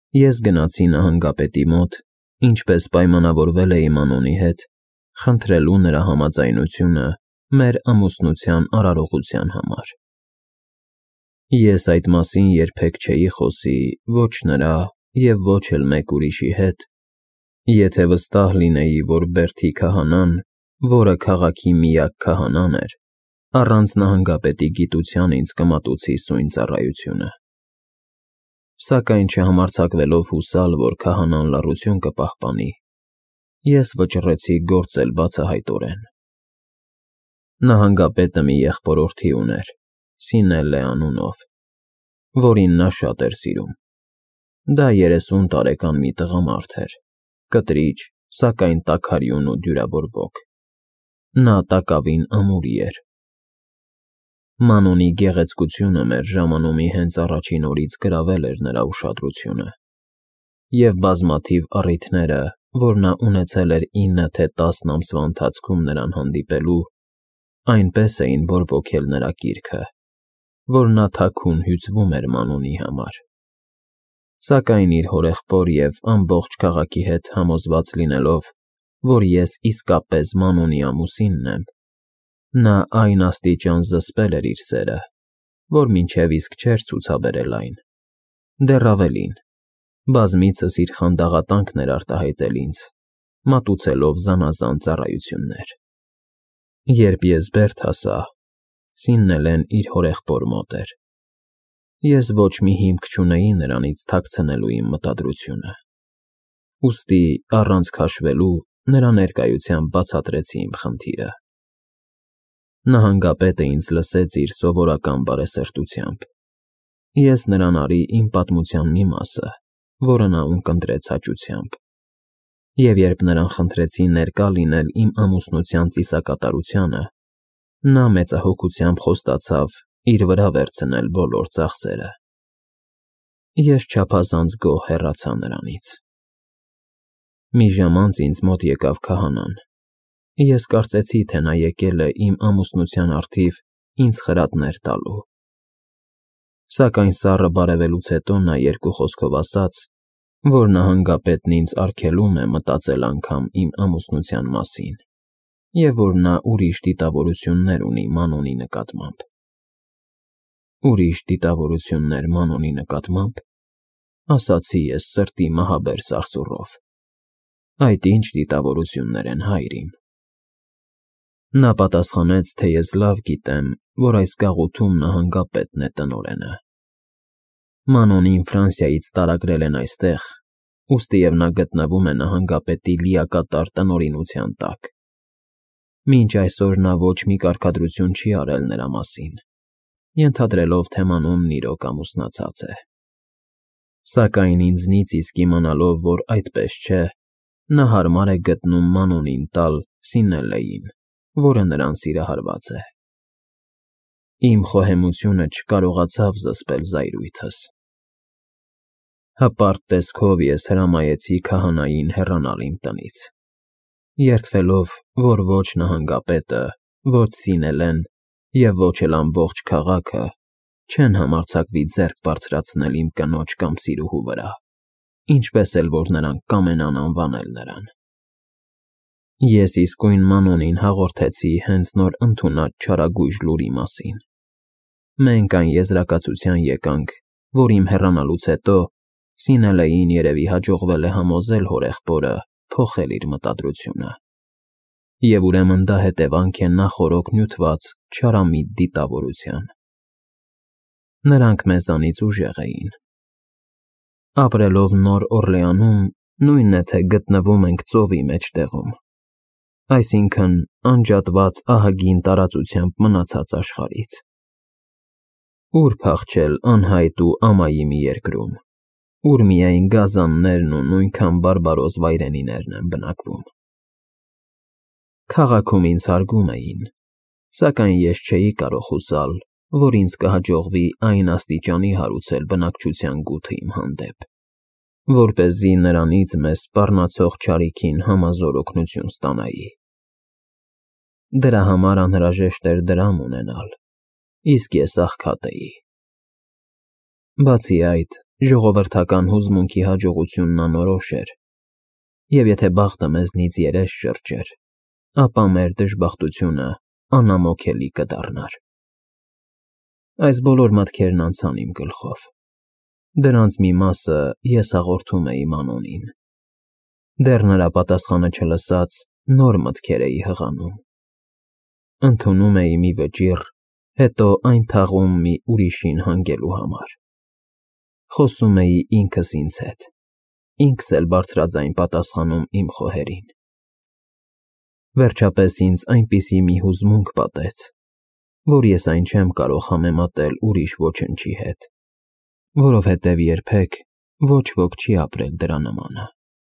Ես գնացի նահանգապետի մոտ, ինչպես պայմանավորվել էի Մանոնի հետ, խնդրելու նրա համաձայնությունը մեր ամուսնության արարողության համար։ Ես այդ մասին երբեք չէի խոսի ոչ նրա և ոչ էլ մեկ ուրիշի հետ, եթե վստահ լինեի, որ Բերթի քահանան, որը քաղաքի միակ քահանան էր, առանց նահանգապետի գիտության ինձ կմատուցի սույն ծառայությունը։ Սակայն չհամարձակվելով հուսալ, որ քահանան լռություն կպահպանի, ես վճռեցի գործել բացահայտորեն։ Նահանգապետը մի եղբորորդի ուներ, Սինելլե անունով, որին նա շատ էր սիրում։ Դա 30 տարեկան մի տղամարդ էր, կտրիճ, սակայն տաքարյուն ու դյուրաբորբոք։ Նա տակավին ամուրի էր։ Մանոնի գեղեցկությունը մեր ժամանումի հենց առաջին օրից գրավել էր նրա ուշադրությունը, և բազմաթիվ առիթները, որ նա ունեցել էր 9 թե 10 ամսվա ընթացքում նրան հանդիպելու, այնպես էին բորբոքել նրա կիրքը, որ նա թաքուն հյուծվում էր Մանոնի համար։ Սակայն իր հորեղբոր և ամբողջ քաղաքի հետ համոզված լինելով, որ ես իսկապես Մանոնի ամուսինն եմ, նա այն աստիճան զսպել էր իր սերը, որ մինչև իսկ չէր ցուցաբերել այն։ Դեռ ավելին, բազմիցս իր խանդաղատանքն էր արտահայտել ինձ, մատուցելով զանազան ծառայություններ։ Երբ ես Բերդ հասա, Սիննելեն իր հորեղբոր մոտ էր։ Ես ոչ մի հիմք չունեի նրանից թաքցնելու իմ մտադրությունը։ Ուստի, առանց քաշվելու, նրա ներկայությամբ բացատրեցի իմ խնդիրը։ Նահանգապետը ինձ լսեց իր սովորական բարեսրտությամբ։ Ես նրան արի իմ պատմության մի մասը, որը նա ունկնդրեց հաճությամբ։ Եվ երբ նրան խնդրեցի ներկա լինել իմ ամուսնության ծիսակատարությանը, նա մեծահոգությամբ խոստացավ իր վրա վերցնել բոլոր ծախսերը։ Ես չափազանց գոհ հեռացա նրանից։ Մի ժամ անց ինձ մոտ եկավ քահանան։ Ես կարծեցի, թե նա եկել է իմ ամուսնության առթիվ ինձ խրատներ տալու։ Սակայն սառը բարևելուց հետո նա երկու խոսքով ասաց, որ նահանգապետն ինձ արգելում է մտածել անգամ իմ ամուսնության մասին, և որ նա ուրիշ դիտավորություններ ունի Մանոնի նկատմամբ։ Ուրիշ դիտավորություններ Մանոնի նկատմամբ, ասացի ես սրտի մահաբեր սարսուռով։ Այդ ինչ դիտավորություններ են, հայր իմ։ Նա պատասխանեց, թե ես լավ գիտեմ, որ այս գաղութում նահանգապետն է տնօրենը։ Մանոնին Ֆրանսիայից տարագրել են այստեղ, ուստիև նա գտնվում է նահանգապետի լիակատար տնօրինության տակ։ Մինչ այսօր նա ոչ մի կարգադրություն չի արել նրա մասին, ենթադրելով, թե Մանոնն իրոք ամուսնացած է։ Սակայն ինձնից իսկ իմանալով, որ այդպես չէ, նա հարմար է գտնում Մանոնին տալ Սինելլեին, որը նրան սիրահարված է։ Իմ խոհեմությունը չկարողացավ զսպել զայրույթս։ Հպարտ տեսքով ես հրամայեցի քահանային հեռանալ իմ տնից, երդվելով, որ ոչ նահանգապետը, ոչ Սինելեն և ոչ էլ ամբողջ քաղաքը չեն համարձակվի ձեռք բարձրացնել իմ կնոջ կամ սիրուհու վրա, ինչպես էլ որ նրանք կամենան անվանել նրան։ Ես իսկույն Մանոնին հաղորդեցի հենց նոր ընդունած չարագույժ լուրի մասին։ Մենք այն եզրակացության եկանք, որ իմ հեռանալուց հետո Սինելեին երևի հաջողվել է համոզել հորեղբորը փոխել իր մտադրությունը։ Եվ ուրեմն դա հետևանք է նախօրոք նյութված չարամիտ դիտավորության։ Նրանք մեզանից ուժեղ էին։ Ապրելով Նոր Օրլեանում, նույնն է, թե գտնվում ենք ծովի մեջտեղում, այսինքն անջատված ահագին տարածությամբ մնացած աշխարհից։ Ուր փախչել անհայտ ու ամայի մի երկրում, ուր միայն գազաններն ու նույնքան բարբարոս վայրենիներն են բնակվում։ Քաղաքում ինձ հարգում էին, սակայն ես չէի կարող հուսալ, որ ինձ կհաջողվի այն աստիճանի հարուցել բնակչության գութը իմ հանդեպ, որպեսզի նրանից մեզ սպառնացող չարիքին համազոր օգնություն ստանայի։ Դրա համար անհրաժեշտ էր դրամ ունենալ, իսկ ես աղքատ էի։ Բացի այդ, Ժողովրդական հուզմունքի հաջողությունն անորոշ էր, և եթե բախտը մեզնից երես շրջեր, ապա մեր դժբախտությունը անամոքելի կդառնար։ Այս բոլոր մտքերն անցան իմ գլխով։ Դրանց մի մասը ես հաղորդում էի Մանոնին։ Դեռ նրա պատասխանը չլսած, նոր մտքեր էի հղանում։ Ընդունում էի մի վճիռ, հետո այն թաղում մի ուրիշին հանգելու համար։ Խոսում էի ինքս ինձ հետ, ինքս էլ բարձրաձայն պատասխանում իմ խոհերին։ Վերջապես ինձ այնպիսի մի հուզմունք պատեց, որ ես այն չեմ կարող համեմատել ուրիշ ոչնչի հետ, որովհետև երբեք ոչ ոք չի ապրել դրա նմանը։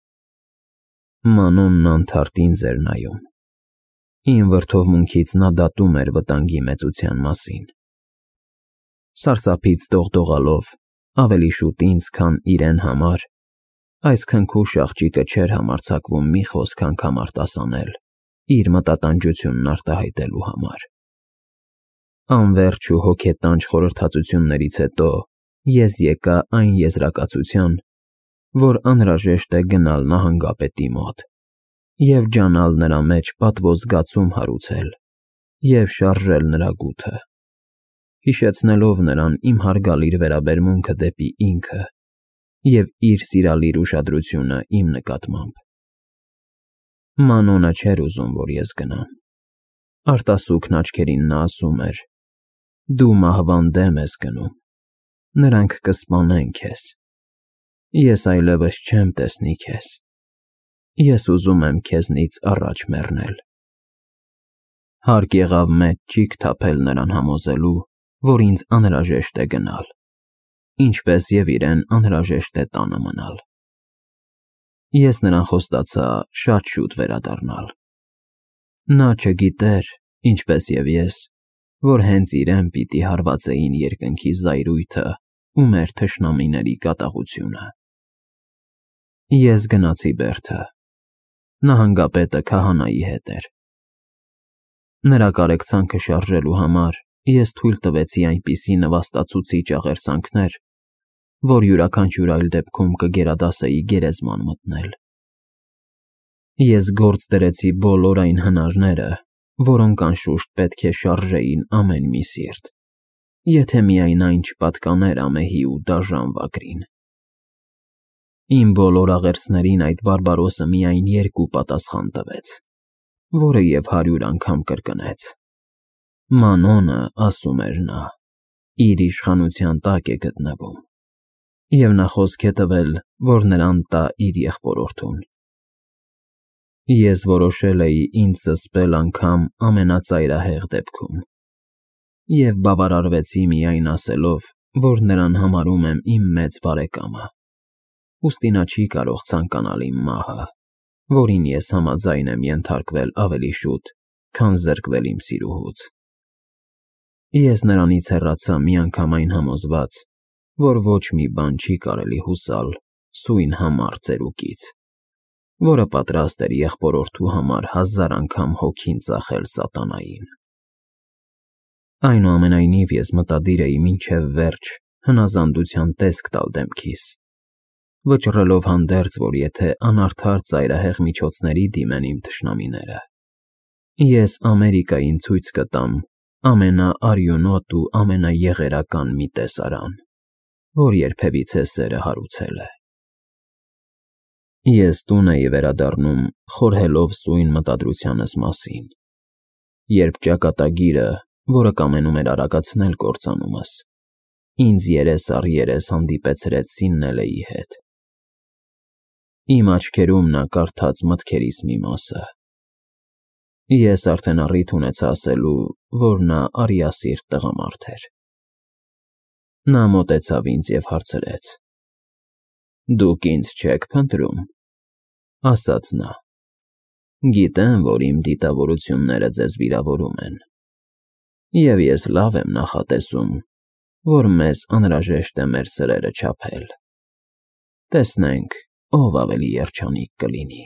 Մանոնն անթարթ ինձ էր նայում։ Իմ վրդովմունքից նա դատում էր վտանգի մեծության մասին։ Սարսափից դողդողալով, ավելի շուտ ինձ, քան իրեն համար, այս քնքուշ աղջիկը չէր համարձակվում մի խոսք անգամ արտասանել իր մտատանջությունն արտահայտելու համար։ Անվերջ ու հոգետանջ խորհրդածություններից հետո ես եկա այն եզրակացության, որ անհրաժեշտ է գնալ նահանգապետի մոտ և ջանալ նրա մեջ պատվո զգացում հարուցել և շարժել նրա գութը, հիշեցնելով նրան իմ հարգալիր վերաբերմունքը դեպի ինքը և իր սիրալիր ուշադրությունը իմ նկատմամբ։ Մանոնը չէր ուզում, որ ես գնամ։ Արտասուքն աչքերին նա ասում էր. «Դու մահվան դեմ ես գնում, նրանք կսպանեն քեզ, ես այլևս չեմ տեսնի քեզ, ես ուզում եմ քեզնից առաջ մեռնել»։ Հարկ եղավ մեծ ճիգ թափել նրան համոզելու, որ ինձ անհրաժեշտ է գնալ, ինչպես և իրեն անհրաժեշտ է տանը մնալ։ Ես նրան խոստացա շատ շուտ վերադառնալ։ Նա չգիտեր, ինչպես և ես, որ հենց իրեն պիտի հարվածեին երկնքի զայրույթը ու մեր թշնամիների կատաղությունը։ Ես գնացի Բերդը։ Նահանգապետը քահանայի հետ էր։ Նրա կարեկցանքը շարժելու համար ես թույլ տվեցի այնպիսի նվաստացուցիչ աղերսանքներ, որ յուրաքանչյուր այլ դեպքում կգերադասեի գերեզման մտնել։ Ես գործ դրեցի բոլոր այն հնարները, որոնք անշուշտ պետք է շարժեին ամեն մի սիրտ, եթե միայն այն չպատկաներ ամեհի ու դաժան վագրին։ Իմ բոլոր աղերսներին այդ բարբարոսը միայն երկու պատասխան տվեց, որը և 100 անգամ կրկնեց. «Մանոնը, ասում էր նա, իր իշխանության տակ է գտնվում, և նա խոսք է տվել, որ նրան տա իր եղբորորդուն»։ Ես որոշել էի ինձ զսպել անգամ ամենածայրահեղ դեպքում և բավարարվեցի միայն ասելով, որ նրան համարում եմ իմ մեծ բարեկամը, ուստի նա չի կարող ցանկանալ իմ մահը, որին ես համաձայն եմ ենթարկվել ավելի շուտ, քան զրկվել իմ սիրուհուց։ Ես նրանից հեռացա միանգամայն համոզված, որ ոչ մի բան չի կարելի հուսալ սույն համառ ծերուկից, որը պատրաստ էր եղբորորդու համար 1000 անգամ հոգին ծախել սատանային։ Այնուամենայնիվ ես մտադիր էի մինչև վերջ հնազանդության տեսք տալ դեմքիս, վճռելով հանդերձ, որ եթե անարդար ծայրահեղ միջոցների դիմեն իմ թշնամիները, ես Ամերիկային ցույց կտամ ամենաարյունոտ ու ամենաեղերական մի տեսարան, որ երբևիցե սերը հարուցել է։ Ես տուն էի վերադառնում խորհելով սույն մտադրությանս մասին, երբ ճակատագիրը, որը կամենում էր արագացնել կործանումս, ինձ երես առ երես հանդիպեցրեց Սիննելեի հետ։ Իմ աչքերում նա կարդաց մտքերիս մի մասը։ Ես արդեն առիթ ունեցա ասելու, որ նա արիասիրտ տղամարդ էր։ Նա մոտեցավ ինձ և հարցրեց. «Դուք ինձ չեք փնտրում», ասաց նա։ «Գիտեմ, որ իմ դիտավորությունները ձեզ վիրավորում են, և ես լավ եմ նախատեսում, որ մեզ անհրաժեշտ է մեր սրերը չափել։ Տեսնենք, ով ավելի երջանիկ կլինի»։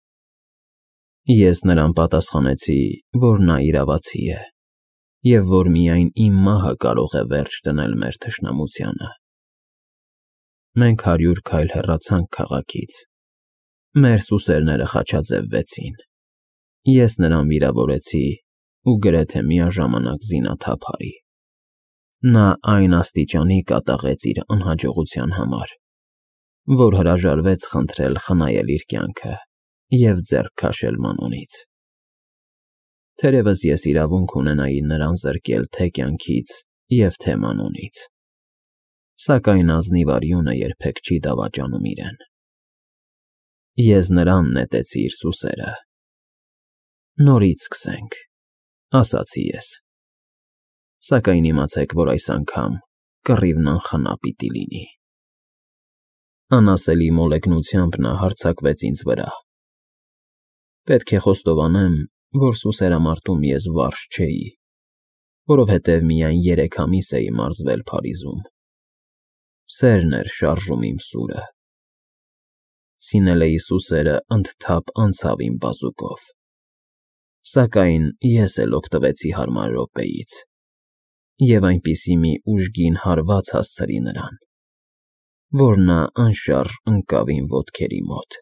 Ես նրան պատասխանեցի, որ նա իրավացի է, և որ միայն իմ մահը կարող է վերջ դնել մեր թշնամությանը։ մենք 100 քայլ հեռացանք քաղաքից։ Մեր սուսերները խաչաձևվեցին։ Ես նրան վիրավորեցի ու գրեթե միաժամանակ զինաթափ արի։ Նա այն աստիճանի կատաղեց իր անհաջողության համար, որ հրաժարվեց խնդրել խնայել իր կյանքը և ձեռք քաշել Մանոնից։ Թերևս ես իրավունք ունենայի նրան զրկել թե կյանքից և թե Մանոնից, սակայն ազնիվ արյունը երբեք չի դավաճանում իրեն։ Ես նրան նետեցի իր սուսերը։ Նորից սկսենք, ասացի ես, սակայն իմացեք, որ այս անգամ կռիվն անխնա պիտի լինի։ Անասելի մոլեգնությամբ նա հարձակվեց ինձ վրա։ Պետք է խոստովանեմ, որ սուսերամարտում ես վարժ չէի, որովհետև միայն 3 ամիս էի մարզվել Փարիզում։ Սերն էր շարժում իմ սուրը։ Սինելեի սուսերը ընդթափ անցավ իմ բազուկով, սակայն ես էլ օգտվեցի հարմար րոպեից և այնպիսի մի ուժգին հարված հասցրի նրան, որ նա անշարժ ընկավ իմ ոտքերի մոտ։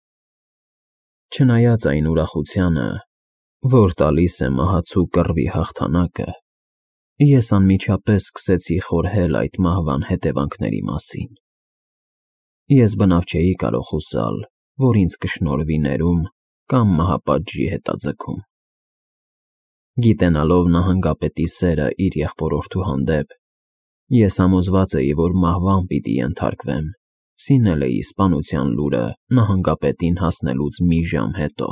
Չնայած այն ուրախությանը, որ տալիս է մահացու կռվի հաղթանակը, ես անմիջապես սկսեցի խորհել այդ մահվան հետևանքների մասին։ Ես բնավ չէի կարող հուսալ, որ ինձ կշնորհվի ներում կամ մահապատժի հետաձգում։ Գիտենալով նահանգապետի սերը իր եղբորորդու հանդեպ, ես համոզված էի, որ մահվան պիտի ենթարկվեմ Սինելեի սպանության լուրը նահանգապետին հասնելուց մի ժամ հետո։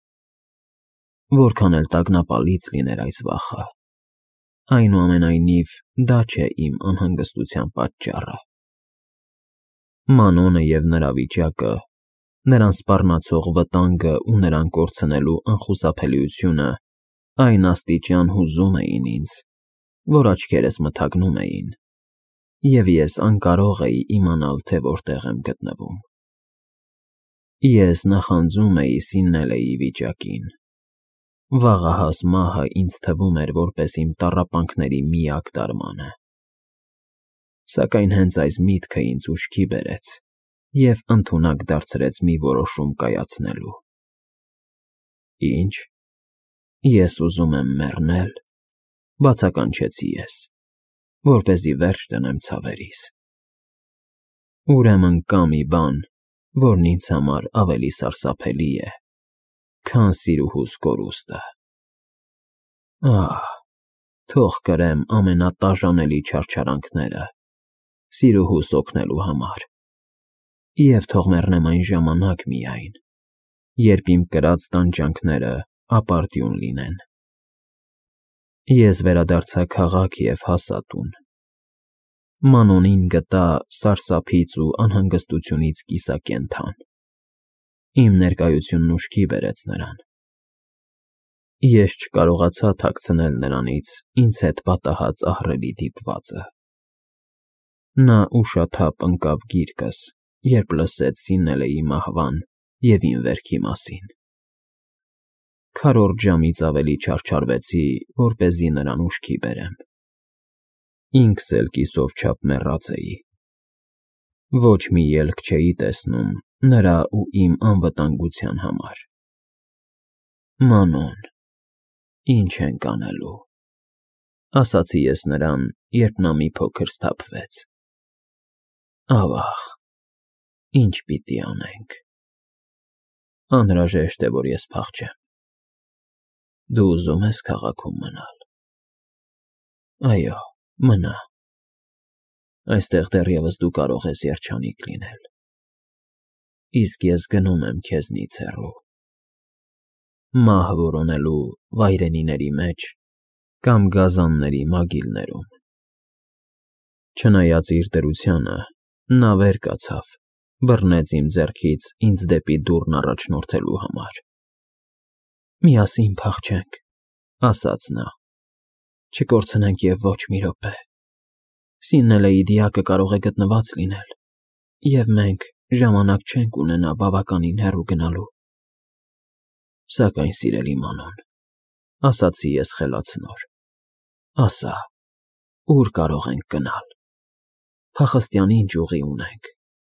Որքան էլ տագնապալից լիներ այս վախը, այնուամենայնիվ դա չէ իմ անհանգստության պատճառը։ Մանոնը և նրա վիճակը, նրան սպառնացող վտանգը ու նրան կորցնելու անխուսափելիությունը այն աստիճան հուզում էին ինձ, որ աչքերս մթագնում էին, և ես անկարող էի իմանալ, թե որտեղ եմ գտնվում։ Ես նախանձում էի Սինելեի վիճակին։ Վաղահաս մահը ինձ թվում էր որպես իմ տառապանքների միակ դարմանը։ Սակայն հենց այս միտքը ինձ ուշքի բերեց և ընդունակ դարձրեց մի որոշում կայացնելու։ Ինչ, ես ուզում եմ մեռնել, բացականչեցի ես, որպեսզի վերջ դնեմ ցավերիս։ Ուրեմն կա մի բան, որն ինձ համար ավելի սարսափելի է, քան սիրուհուս կորուստը։ Ահ, թող կրեմ ամենատաժանելի չարչարանքները սիրուհուս օգնելու համար, և թող մեռնեմ այն ժամանակ միայն, երբ իմ կրած տանջանքները ապարդյուն լինեն։ Ես վերադարձա քաղաք և հասա տուն։ Մանոնին գտա սարսափից ու անհանգստությունից կիսակենդան։ Իմ ներկայությունն ուշքի բերեց նրան։ Ես չկարողացա թաքցնել նրանից ինձ հետ պատահած ահռելի դիպվածը։ Նա ուշաթափ ընկավ գիրկս, երբ լսեց Սինելեի մահվան և իմ վերքի մասին։ Քառորդ ժամից ավելի չարչարվեցի, որպեսզի նրան ուշքի բերեմ։ Ինքս էլ կիսով չափ մեռած էի։ Ոչ մի ելք չէի տեսնում նրա ու իմ անվտանգության համար։ Մանոն, ինչ ենք անելու, ասացի ես նրան, երբ նա մի փոքր սթափվեց։ Ավաղ, ինչ պիտի անենք։ Անհրաժեշտ է, որ ես փախչեմ։ Դու ուզում ես քաղաքում մնալ։ Այո, մնա։ Այստեղ դեռևս դու կարող ես երջանիկ լինել։ Իսկ ես գնում եմ քեզնից հեռու։ Մահ որոնելու վայրենիների մեջ կամ գազանների մագիլներում։ Չնայած իր դրությանը, նա վեր կացավ, բռնեց իմ ձեռքից ինձ դեպի դուռն առաջնորդելու համար։ Միասին փախչենք, ասաց նա։ Չկորցնենք և ոչ մի րոպե։ Սինելեի դիակը կարող է գտնված լինել, և մենք ժամանակ չենք ունենա բավականին հեռու գնալու։ Սակայն, սիրելի Մանոն, ասացի ես խելացնոր, ասա, ուր կարող ենք գնալ։ Փախստյան ինչ ուղի ունենք։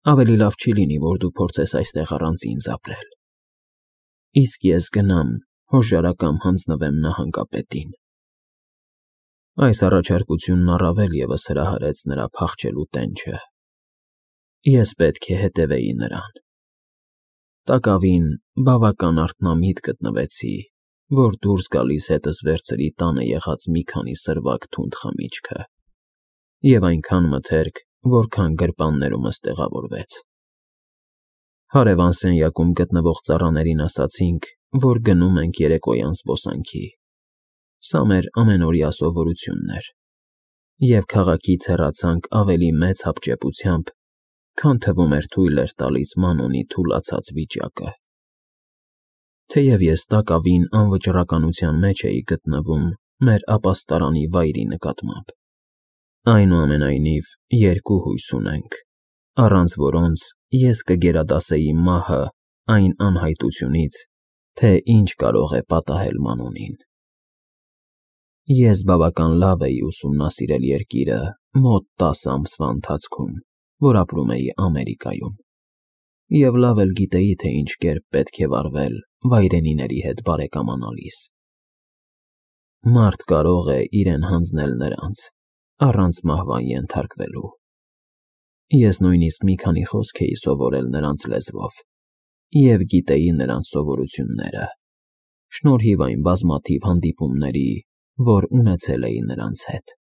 Ավելի լավ չի լինի, որ դու փորձես այստեղ առանց ինձ ապրել։ Իսկ ես գնամ, հոժարակամ հանձնվեմ նահանգապետին։ Այս առաջարկությունն առավել ևս հրահրեց նրա փախչելու տենչը։ Ես պետք է հետևեի նրան։ Տակավին բավական արթնամիտ գտնվեցի, որ դուրս գալիս հետս վերցրի տանը եղած մի քանի սրվակ թունդ խմիչքը, և այնքան մթերք, որքան գրպաններումս տեղավորվեց։ Հարևան սենյակում գտնվող ծառաներին ասացինք, որ գնում ենք երեկոյան զբոսանքի։ Սա մեր ամենօրյա սովորությունն էր, և քաղաքից հեռացանք ավելի մեծ հապճեպությամբ, քան թվում էր թույլ էր տալիս Մանոնի թուլացած վիճակը։ Թեև ես տակավին անվճռականության մեջ էի գտնվում մեր ապաստարանի վայրի նկատմամբ։ Այնուամենայնիվ, երկու հույս ունենք, առանց որոնց ես կգերադասեի մահը այն անհայտությունից, թե ինչ կարող է պատահել Մանոնին։ Ես բավական լավ էի ուսումնասիրել երկիրը մոտ 10 ամսվա ընթացքում, որ ապրում էի Ամերիկայում, և լավ էլ գիտեի, թե ինչ կերպ պետք է վարվել վայրենիների հետ բարեկամանալիս։ Մարդ կարող է իրեն հանձնել նրանց, առանց մահվան ենթարկվելու։ Ես նույնիսկ մի քանի խոսք էի սովորել նրանց լեզվով և գիտեի նրանց սովորությունները, շնորհիվ այն բազմաթիվ հանդիպումների, որ ունեցել էի նրանց հետ։